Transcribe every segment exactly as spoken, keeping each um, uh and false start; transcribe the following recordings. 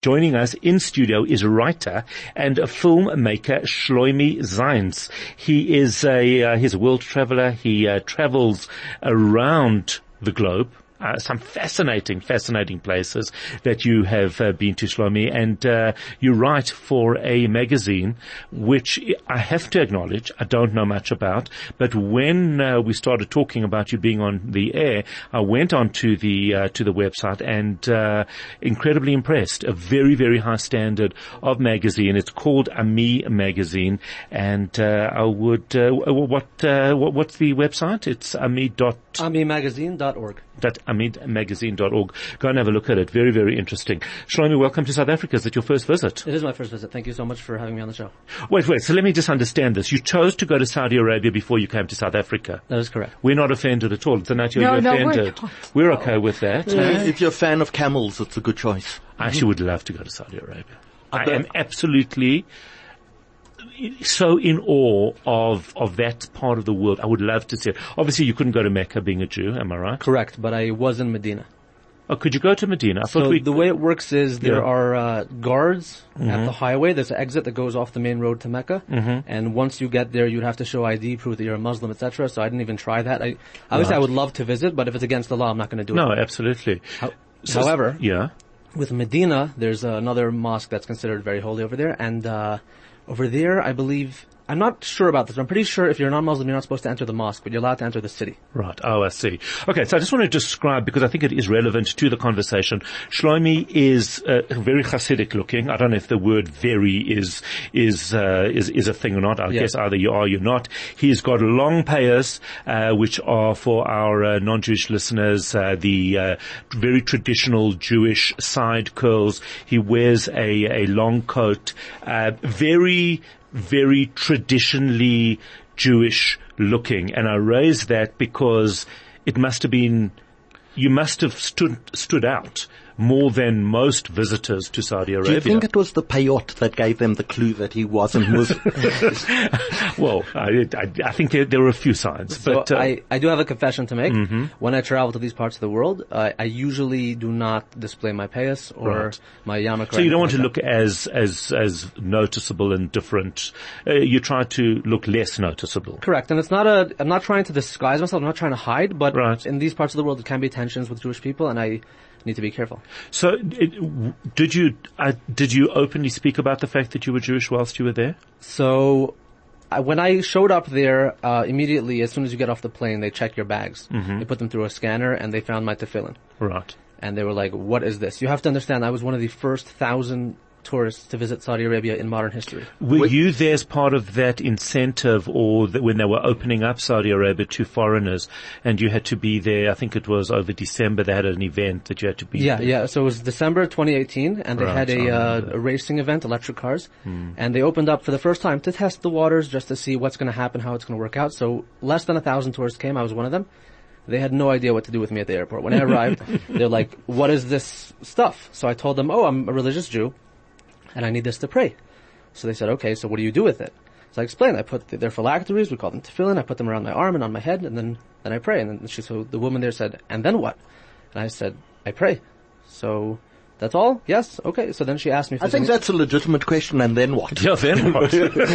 Joining us in studio is writer and a filmmaker Shlomi Zayntz. He is a uh, he's a world traveler. He uh, travels around the globe. Uh, some fascinating, fascinating places that you have uh, been to, Shlomi, and uh, you write for a magazine which I have to acknowledge I don't know much about, but when uh, we started talking about you being on the air, I went onto the uh, to the website and uh, incredibly impressed. A very, very high standard of magazine. It's called Ami Magazine, and uh, I would uh, what, uh, what what's the website? It's ami dot ami magazine dot org. That's ami magazine dot org. Go and have a look at it. Very, very interesting. Shlomi, welcome to South Africa. Is it your first visit? It is my first visit. Thank you so much for having me on the show. Wait, wait. So let me just understand this. You chose to go to Saudi Arabia before you came to South Africa. That is correct. We're not offended at all. Donato, no, you're no, offended. We're, we're okay with that. Yeah, if you're a fan of camels, it's a good choice. I actually would love to go to Saudi Arabia. I am absolutely so in awe of of that part of the world. I would love to see it. Obviously, you couldn't go to Mecca being a Jew, am I right? Correct, but I was in Medina. Oh, could you go to Medina? I so thought we, the way it works is there yeah. are uh, guards mm-hmm. at the highway. There's an exit that goes off the main road to Mecca, mm-hmm. and once you get there, you'd have to show I D, prove that you're a Muslim, et cetera. So I didn't even try that. I, obviously, right. I would love to visit, but if it's against the law, I'm not going to do no, it. No, absolutely. How, so, however, yeah. with Medina, there's uh, another mosque that's considered very holy over there, and uh, over there, I believe. I'm not sure about this, but I'm pretty sure if you're a non-Muslim, you're not supposed to enter the mosque, but you're allowed to enter the city. Right. Oh, I see. Okay, so I just want to describe, because I think it is relevant to the conversation. Shlomi is uh, very Hasidic looking. I don't know if the word very is is uh, is, is a thing or not. I yeah. guess either you are or you're not. He's got long payas, uh, which are for our uh, non-Jewish listeners, uh, the uh, very traditional Jewish side curls. He wears a, a long coat, uh, very... very traditionally Jewish looking. And I raise that because it must have been, you must have stood, stood out more than most visitors to Saudi Arabia. Do you think it was the payot that gave them the clue that he wasn't Muslim? Well, I, I, I think there, there were a few signs. So but uh, I, I do have a confession to make. Mm-hmm. When I travel to these parts of the world, uh, I usually do not display my payas or right. my yarmulke. So you don't want like to that. look as as as noticeable and different. Uh, you try to look less noticeable. Correct, and it's not a. I'm not trying to disguise myself. I'm not trying to hide, but right. in these parts of the world, there can be tensions with Jewish people, and I need to be careful. So, it, did you uh, did you openly speak about the fact that you were Jewish whilst you were there? So, I, when I showed up there, uh, immediately, as soon as you get off the plane, they check your bags. Mm-hmm. They put them through a scanner, and they found my tefillin. Right. And they were like, "What is this?" You have to understand, I was one of the first thousand tourists to visit Saudi Arabia in modern history. Were Wait. you there as part of that incentive, or the, when they were opening up Saudi Arabia to foreigners, and you had to be there? I think it was over December. They had an event that you had to be. Yeah, there. yeah. So it was December twenty eighteen, and they Right, had I a, remember uh, a racing event, electric cars, Hmm. and they opened up for the first time to test the waters, just to see what's going to happen, how it's going to work out. So less than a thousand tourists came. I was one of them. They had no idea what to do with me at the airport. When I arrived, they're like, "What is this stuff?" So I told them, "Oh, I'm a religious Jew, and I need this to pray." So they said, "Okay, so what do you do with it?" So I explained, I put, the, they're phylacteries, we call them tefillin, I put them around my arm and on my head, and then, then I pray. And then she, so the woman there said, "And then what?" And I said, "I pray." So, that's all? Yes? Okay. So then she asked me if I think any- that's a legitimate question, and then what? Yeah, then what?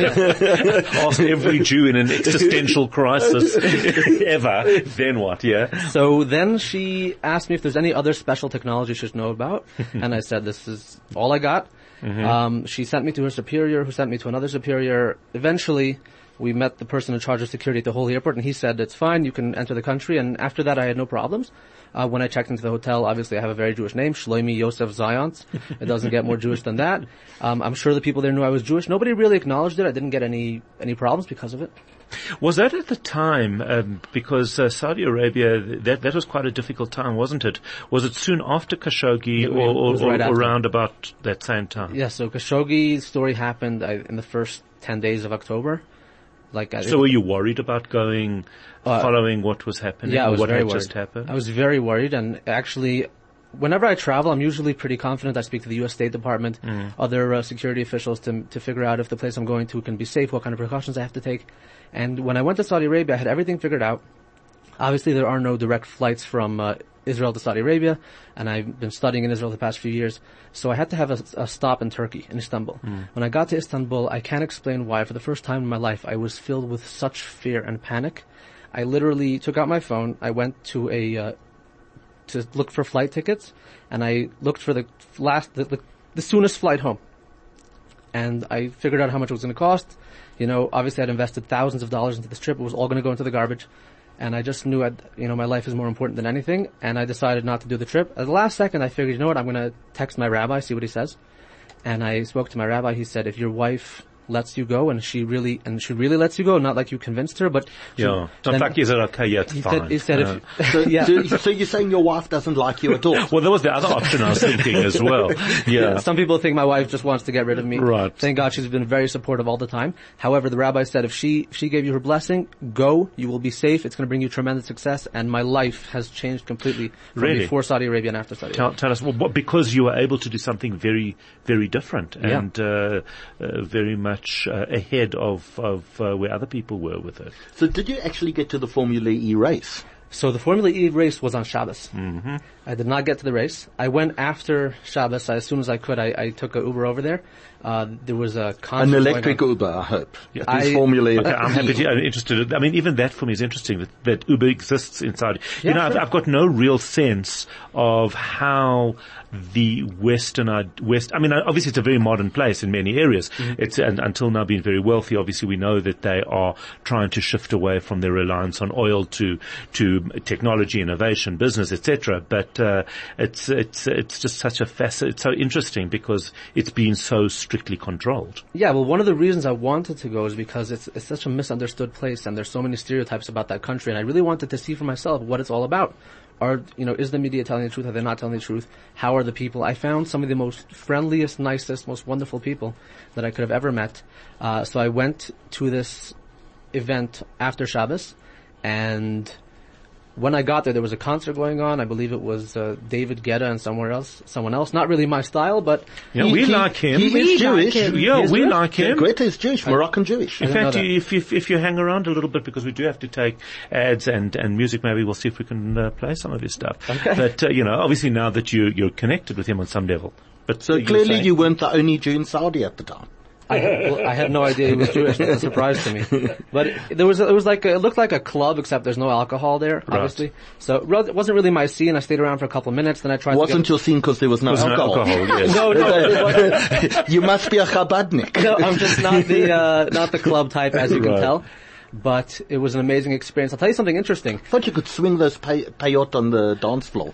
Ask every Jew in an existential crisis ever. Then what? Yeah. So then she asked me if there's any other special technology she should know about, and I said, "This is all I got." Mm-hmm. Um, she sent me to her superior, who sent me to another superior. Eventually, we met the person in charge of security at the whole airport, and he said, "It's fine, you can enter the country." And after that, I had no problems. Uh, when I checked into the hotel, obviously I have a very Jewish name, Shlomi Yosef Zayantz. It doesn't get more Jewish than that. Um, I'm sure the people there knew I was Jewish. Nobody really acknowledged it. I didn't get any any problems because of it. Was that at the time, um, because uh, Saudi Arabia, that that was quite a difficult time, wasn't it? Was it soon after Khashoggi, It or, or, was or right after. around about that same time? Yeah, so Khashoggi's story happened uh, in the first ten days of October. Like, uh, So were you worried about going, Uh, following what was happening, yeah, I or was what very had worried. just happened? I was very worried, and actually, whenever I travel, I'm usually pretty confident. I speak to the U S State Department, Mm. other uh, security officials to to figure out if the place I'm going to can be safe, what kind of precautions I have to take. And when I went to Saudi Arabia, I had everything figured out. Obviously, there are no direct flights from uh, Israel to Saudi Arabia, and I've been studying in Israel the past few years. So I had to have a, a stop in Turkey, in Istanbul. Mm. When I got to Istanbul, I can't explain why. For the first time in my life, I was filled with such fear and panic. I literally took out my phone. I went to a uh, to look for flight tickets, and I looked for the last the, the, the soonest flight home. And I figured out how much it was going to cost. You know, obviously I'd invested thousands of dollars into this trip. It was all going to go into the garbage. And I just knew, I'd, you know, my life is more important than anything. And I decided not to do the trip. At the last second, I figured, you know what, I'm going to text my rabbi, see what he says. And I spoke to my rabbi. He said, if your wife lets you go, and she really, and she really lets you go, not like you convinced her, but she, yeah, not like is it okay yet? He fine. said, he said yeah. if, So, yeah. do, so you're saying your wife doesn't like you at all? Well, that was the other option I was thinking as well. Yeah. Some people think my wife just wants to get rid of me. Right. Thank God she's been very supportive all the time. However, the rabbi said if she, if she gave you her blessing, go, you will be safe, it's going to bring you tremendous success, and my life has changed completely from Really? before Saudi Arabia and after Saudi Tell, Arabia. tell us, well, what, because you were able to do something very, very different Yeah. and uh, uh, very much uh, ahead of, of uh, where other people were with it. So did you actually get to the Formula E race? So the Formula E race was on Shabbos. Mm-hmm. I did not get to the race. I went after Shabbos. As soon as I could, I, I took an Uber over there. Uh, there was a concert. An going electric on. Uber, I hope. Yeah. It is I- Formula E. Okay, I'm happy to, I'm interested. I mean, even that for me is interesting that, that Uber exists in Saudi. Yeah, you know, I've, sure. I've got no real sense of how the Western, West, I mean, obviously it's a very modern place in many areas. Mm-hmm. It's, and until now been very wealthy. Obviously we know that they are trying to shift away from their reliance on oil to, to technology, innovation, business, et cetera. But, uh, it's, it's, it's just such a facet, it's so interesting because it's been so strictly controlled. Yeah, well, one of the reasons I wanted to go is because it's, it's such a misunderstood place, and there's so many stereotypes about that country, and I really wanted to see for myself what it's all about. Are, you know, is the media telling the truth? Are they not telling the truth? How are the people? I found some of the most friendliest, nicest, most wonderful people that I could have ever met. Uh, so I went to this event after Shabbos, and when I got there, there was a concert going on. I believe it was uh, David Guetta and somewhere else, someone else. Not really my style, but Yeah, He- we he- like him. he is we Jewish. Like him. Yeah, He is we Jewish? like him. Greta is Jewish, Moroccan Jewish. In didn't fact, know that. if, if if you hang around a little bit, because we do have to take ads and, and music, maybe we'll see if we can uh, play some of his stuff. Okay. But uh, you know, obviously now that you you're connected with him on some level. But So you were clearly saying- you weren't the only Jew in Saudi at the time. I, well, I had no idea he was Jewish. It was a surprise to me. But it, there was, it was like, a, it looked like a club, except there's no alcohol there, obviously. So it re- it wasn't really my scene. I stayed around for a couple of minutes, then I tried Wasn't to your scene because there was no There's no alcohol? alcohol, yes. get... No, no, it wasn't. You must be a Chabadnik. No, I'm just not the, uh, not the club type, as you can Right. tell. But it was an amazing experience. I'll tell you something interesting. I thought you could swing those pay- payot on the dance floor.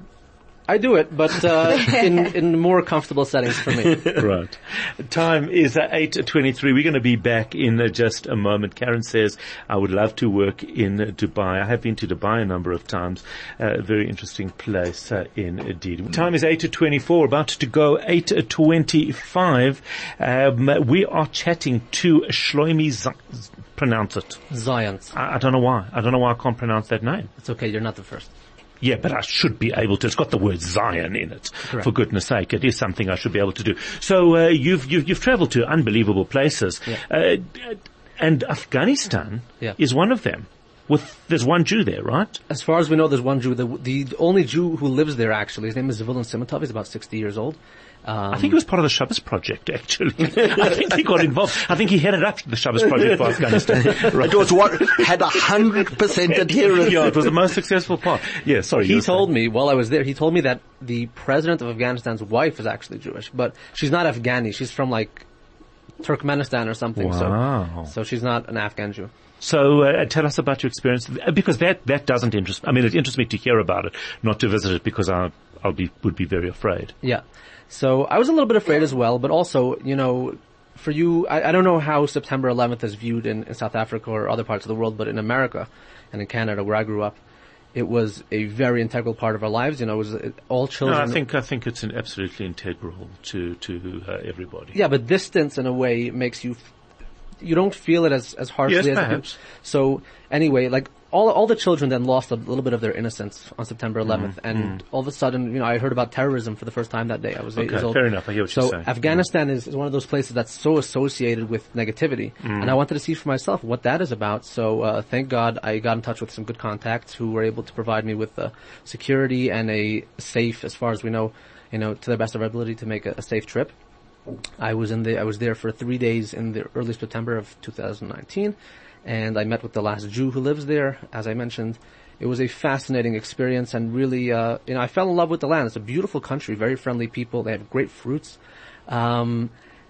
I do it, but, uh, in, in more comfortable settings for me. Right. Time is uh, eight twenty-three. We're going to be back in uh, just a moment. Karen says, I would love to work in uh, Dubai. I have been to Dubai a number of times. Uh, a very interesting place uh, indeed. Time is eight twenty-four, about to go eight twenty-five. Um, we are chatting to Shlomi Z- pronounce it. Zions. I, I don't know why. I don't know why I can't pronounce that name. It's okay, you're not the first. Yeah, but I should be able to. It's got the word Zion in it. Correct. For goodness sake, it is something I should be able to do. So uh, you've you've you've travelled to unbelievable places, Yeah. uh, and Afghanistan Yeah. is one of them. With there's one Jew there, right? As far as we know, there's one Jew. The, the only Jew who lives there, actually, his name is Zavulun Simatov. He's about sixty years old. Um, I think he was part of the Shabbos project, actually. I think he got involved. I think he headed up the Shabbos project for Afghanistan. Right. It was what had a hundred percent adherence. Yeah, it was the most successful part. Yeah, sorry. you He were told saying. me while I was there, he told me that the president of Afghanistan's wife is actually Jewish, but she's not Afghani. She's from like Turkmenistan or something. Wow. So, so she's not an Afghan Jew. So uh, tell us about your experience, because that that doesn't interest. I mean, it interests me to hear about it, not to visit it, because I I'll be would be very afraid. Yeah. So I was a little bit afraid as well, but also, you know, for you, I, I don't know how September eleventh is viewed in, in South Africa or other parts of the world, but in America and in Canada, where I grew up, it was a very integral part of our lives. You know, it was it, all No, children. I think I think it's an absolutely integral to to uh, everybody. Yeah, but distance in a way makes you, f- you don't feel it as, as harshly Yes, as it perhaps. do. So anyway, like all all the children then lost a little bit of their innocence on September eleventh, Mm, and all of a sudden, you know, I heard about terrorism for the first time that day. I was eight Okay, years old. fair enough. I hear what so you're saying. Afghanistan is, is one of those places that's so associated with negativity, Mm. and I wanted to see for myself what that is about. So uh, thank God I got in touch with some good contacts who were able to provide me with uh, security and a safe, as far as we know, you know, to the best of our ability to make a, a safe trip. I was in the I was there for three days in the early September of two thousand nineteen. And I met with the last Jew who lives there, as I mentioned. It was a fascinating experience, and really, uh, you know, I fell in love with the land. It's a beautiful country, very friendly people. They have great fruits. Um,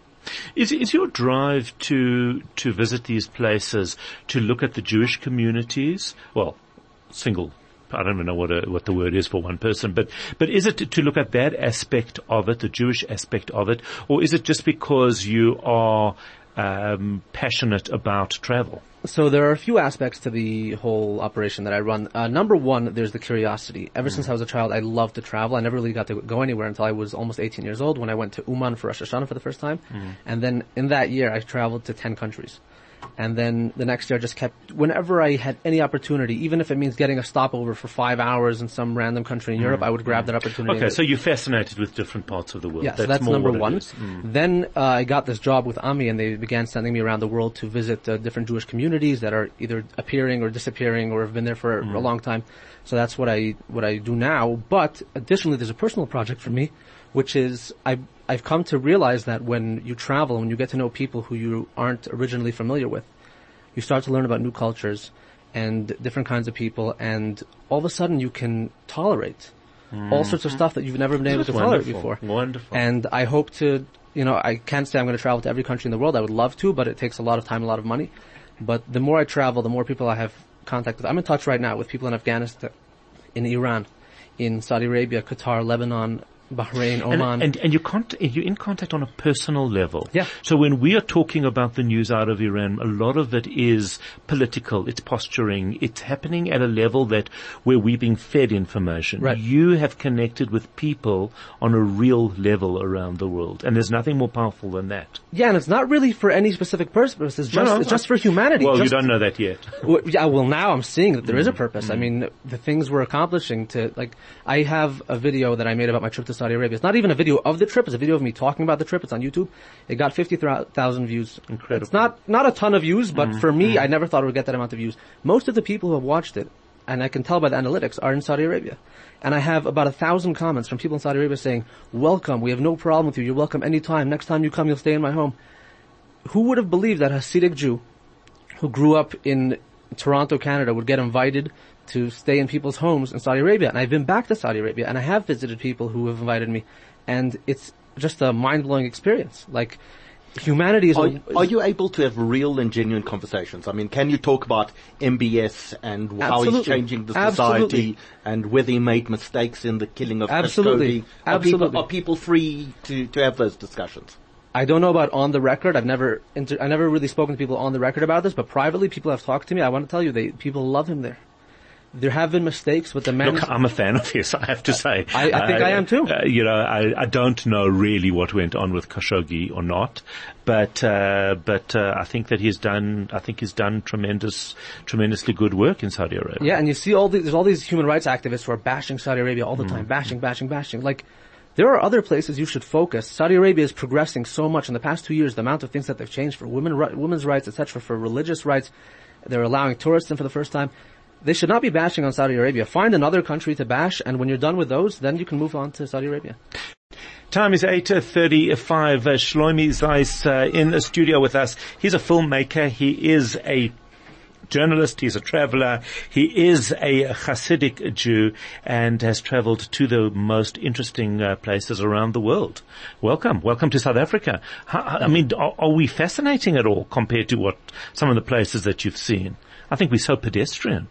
Is is your drive to to visit these places to look at the Jewish communities? Well, single. I don't even know what a, what the word is for one person, but but is it to, to look at that aspect of it, the Jewish aspect of it, or is it just because you are um, passionate about travel? So there are a few aspects to the whole operation that I run. Uh, number one, there's the curiosity. Ever mm. since I was a child, I loved to travel. I never really got to go anywhere until I was almost eighteen years old when I went to Uman for Rosh Hashanah for the first time. Mm. And then in that year, I traveled to ten countries. And then the next year I just kept, whenever I had any opportunity, even if it means getting a stopover for five hours in some random country in mm. Europe, I would grab that opportunity. Okay, so you're fascinated with different parts of the world. Yeah, that's so that's more number what one. Mm. Then uh, I got this job with Ami, and they began sending me around the world to visit uh, different Jewish communities that are either appearing or disappearing or have been there for mm. a long time. So that's what I what I do now. But additionally, there's a personal project for me, which is I I've come to realize that when you travel, when you get to know people who you aren't originally familiar with, you start to learn about new cultures and different kinds of people, and all of a sudden you can tolerate mm. all sorts of stuff that you've never been able to tolerate before. Wonderful. And I hope to, you know, I can't say I'm going to travel to every country in the world. I would love to, but it takes a lot of time, a lot of money. But the more I travel, the more people I have contact with. I'm in touch right now with people in Afghanistan, in Iran, in Saudi Arabia, Qatar, Lebanon, Bahrain, Oman. And, and, and you're, con- you're in contact on a personal level. Yeah. So when we are talking about the news out of Iran, a lot of it is political, it's posturing, it's happening at a level that where we're being fed information. Right. You have connected with people on a real level around the world, and there's nothing more powerful than that. Yeah, and it's not really for any specific purpose. It's just, No, no, it's just for humanity. Well, just you don't know that yet. Well, yeah, well, now I'm seeing that there is a purpose. Mm. I mean, the things we're accomplishing to, like, I have a video that I made about my trip to Saudi Arabia. It's not even a video of the trip. It's a video of me talking about the trip. It's on YouTube. It got fifty thousand views. Incredible. It's not, not a ton of views, but Mm. for me, Mm. I never thought it would get that amount of views. Most of the people who have watched it, and I can tell by the analytics, are in Saudi Arabia. And I have about a thousand comments from people in Saudi Arabia saying, welcome, we have no problem with you, you're welcome anytime, next time you come you'll stay in my home. Who would have believed that a Hasidic Jew who grew up in Toronto, Canada, would get invited to stay in people's homes in Saudi Arabia? And I've been back to Saudi Arabia, and I have visited people who have invited me, and it's just a mind-blowing experience. Like, humanity is... Are, a, are you able to have real and genuine conversations? I mean, can you talk about M B S and how Absolutely. he's changing the society Absolutely. and whether he made mistakes in the killing of Absolutely. Khashoggi? Are Absolutely. people, are people free to, to have those discussions? I don't know about on the record. I've never, inter- I never really spoken to people on the record about this, but privately, people have talked to me. I want to tell you, they people love him there. There have been mistakes with the men. Look, I'm a fan of his, I have to say. I, I think uh, I am too. Uh, you know, I, I don't know really what went on with Khashoggi or not, but uh, but uh, I think that he's done. I think he's done tremendous, tremendously good work in Saudi Arabia. Yeah, and you see all these, there's all these human rights activists who are bashing Saudi Arabia all the time, mm. bashing, bashing, bashing. Like, there are other places you should focus. Saudi Arabia is progressing so much in the past two years. The amount of things that they've changed for women, women's rights, et cetera, for religious rights. They're allowing tourists in for the first time. They should not be bashing on Saudi Arabia. Find another country to bash, and when you're done with those, then you can move on to Saudi Arabia. Time is eight thirty-five. Uh, Shlomi Zeiss uh, in the studio with us. He's a filmmaker. He is a journalist. He's a traveler. He is a Hasidic Jew and has traveled to the most interesting uh, places around the world. Welcome. Welcome to South Africa. How, I mean, are, are we fascinating at all compared to what some of the places that you've seen? I think we're so pedestrian.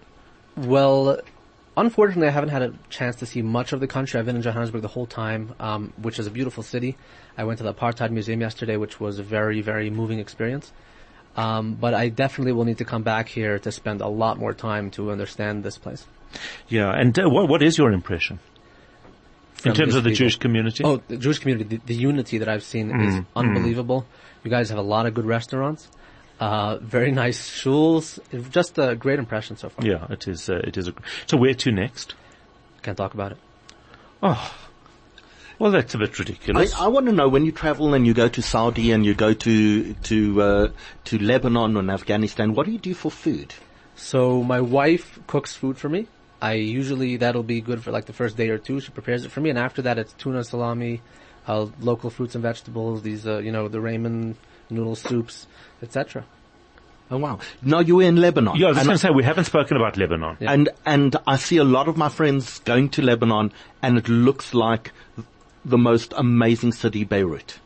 Well, unfortunately, I haven't had a chance to see much of the country. I've been in Johannesburg the whole time, um, which is a beautiful city. I went to the Apartheid Museum yesterday, which was a very, very moving experience. Um, but I definitely will need to come back here to spend a lot more time to understand this place. Yeah, and uh, what, what is your impression From in terms of the people. Jewish community? Oh, the Jewish community, the, the unity that I've seen mm, is unbelievable. Mm. You guys have a lot of good restaurants. Uh, very nice shuls. It- Just a great impression so far. Yeah, it is. Uh, it is. A, so where to next? Can't talk about it. Oh, well, that's a bit I, ridiculous. I want to know, when you travel and you go to Saudi and you go to to uh, to Lebanon and Afghanistan, what do you do for food? So my wife cooks food for me. I usually, that'll be good for like the first day or two. She prepares it for me, and after that it's tuna, salami, uh, local fruits and vegetables, these, uh, you know, the ramen, noodle soups, et cetera. Oh wow! Now you were in Lebanon. yeah, I was just and, going to say, we haven't spoken about Lebanon. Yeah. and and I see a lot of my friends going to Lebanon, and it looks like the most amazing city, Beirut.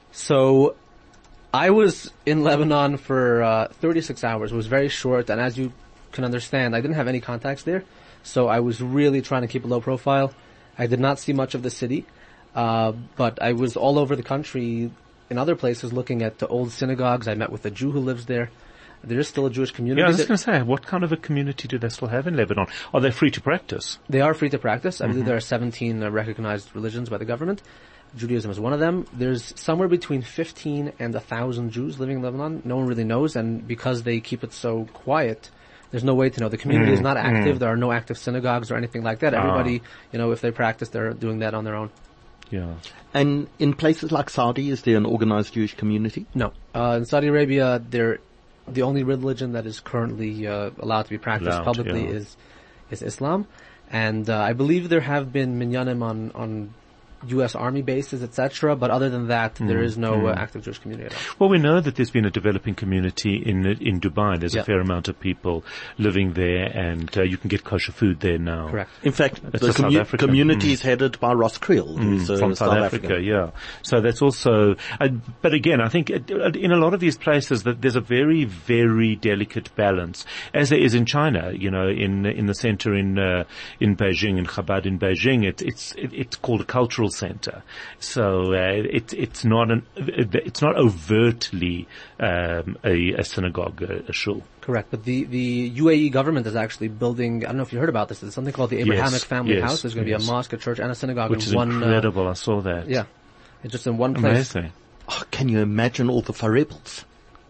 So I was in Lebanon for uh, thirty-six hours. It was very short, and as you can understand, I didn't have any contacts there, so I was really trying to keep a low profile. I did not see much of the city, uh, but I was all over the country in other places looking at the old synagogues. I met with a Jew who lives there. There is still a Jewish community. Yeah, I was that- just going to say, what kind of a community do they still have in Lebanon? Are they free to practice? They are free to practice. I believe there are seventeen uh, recognized religions by the government. Judaism is one of them. There's somewhere between fifteen and one thousand Jews living in Lebanon. No one really knows, and because they keep it so quiet, there's no way to know. The community is not active. There are no active synagogues or anything like that. Everybody, you know, if they practice, they're doing that on their own. Yeah. And in places like Saudi, is there an organized Jewish community? No. Uh, in Saudi Arabia, they're the only religion that is currently uh, allowed to be practiced Allowed, publicly yeah. is is Islam, and uh, I believe there have been minyanim on on U S Army bases, et cetera. But other than that, there is no uh, active Jewish community at all. Well, we know that there's been a developing community in in Dubai. There's Yeah. a fair amount of people living there, and uh, you can get kosher food there now. Correct. In fact, It's the a South commu- African. community Mm. is headed by Ross Creel, who's uh, From South, Africa, African. yeah. So that's also, uh, but again, I think uh, in a lot of these places that there's a very, very delicate balance, as there is in China. You know, in in the center in uh, in Beijing, in Chabad in Beijing, it, it's it, it's called a cultural center. So uh, it it's not an it's not overtly um, a, a synagogue, a, a shul. Correct. But the, the U A E government is actually building, I don't know if you heard about this, there's something called the Abrahamic Yes, Family yes, House. There's going to yes. be a mosque, a church, and a synagogue Which in is one, incredible. I saw that. Uh, yeah. It's just in one place. Amazing. Oh, can you imagine all the Farebels?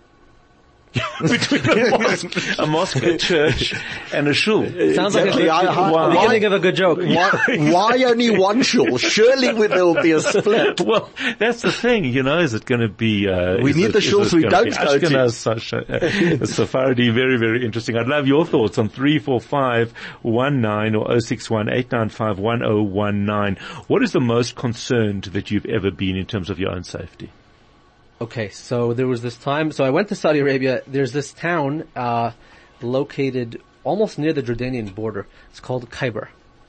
Between a mosque, a mosque, a church, and a shul. Sounds like a Exactly. good, I- I- the why- beginning of a good joke. Why, why only one shul? Surely there will be a split. Well, that's the thing, you know, is it going to be, uh, We is need it- the is shuls it we gonna don't be go to. Ashkenaz, Sasha, uh, Sephardi, very, very interesting. I'd love your thoughts on three four five one nine or oh six one eight nine five one oh one nine. What is the most concerned that you've ever been in terms of your own safety? Okay, so there was this time, so I went to Saudi Arabia. There's this town, uh, located almost near the Jordanian border. It's called Khyber.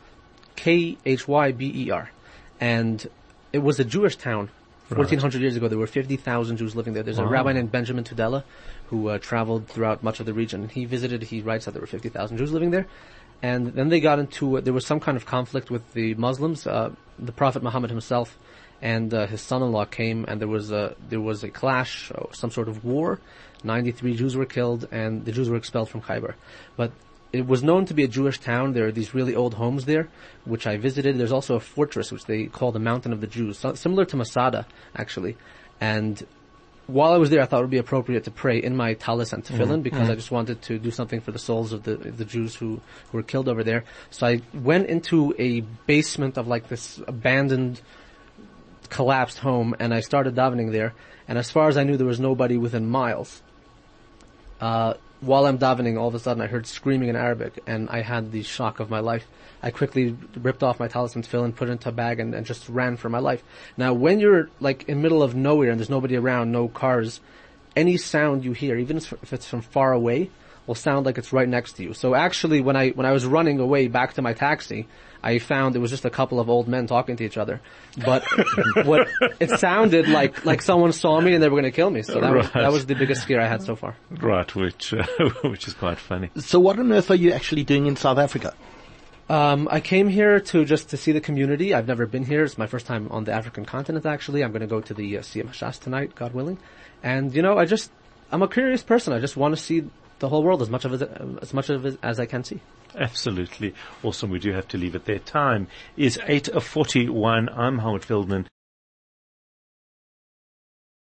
K H Y B E R. And it was a Jewish town. fourteen hundred years ago, there were fifty thousand Jews living there. There's a Wow. rabbi named Benjamin Tudela who uh, traveled throughout much of the region. He visited, he writes that there were fifty thousand Jews living there. And then they got into, uh, there was some kind of conflict with the Muslims. Uh, the Prophet Muhammad himself and uh, his son-in-law came, and there was a there was a clash, or some sort of war. ninety-three Jews were killed, and the Jews were expelled from Khyber. But it was known to be a Jewish town. There are these really old homes there, which I visited. There's also a fortress, which they call the Mountain of the Jews, so, similar to Masada, actually. And while I was there, I thought it would be appropriate to pray in my talis and tefillin, because I just wanted to do something for the souls of the the Jews who, who were killed over there. So I went into a basement of like this abandoned, collapsed home, and I started davening there. And as far as I knew, there was nobody within miles. Uh, while I'm davening, all of a sudden I heard screaming in Arabic, and I had the shock of my life. I quickly ripped off my talis and tefillin, put it into a bag, and, and just ran for my life. Now, when you're like in the middle of nowhere and there's nobody around, no cars, any sound you hear, even if it's from far away, will sound like it's right next to you. So actually, when I when I was running away back to my taxi, I found it was just a couple of old men talking to each other. But what it sounded like like someone saw me and they were going to kill me. So that was Right. that was the biggest scare I had so far. Right, which, uh, which is quite funny. So what on earth are you actually doing in South Africa? Um, I came here to just to see the community. I've never been here. It's my first time on the African continent, actually. I'm going to go to the uh, Siyam Hashas tonight, God willing. And, you know, I just, I'm a curious person. I just want to see the whole world, as much of it, as much of it as I can see. Absolutely awesome. We do have to leave it there. Time is eight forty-one. I'm Howard Feldman.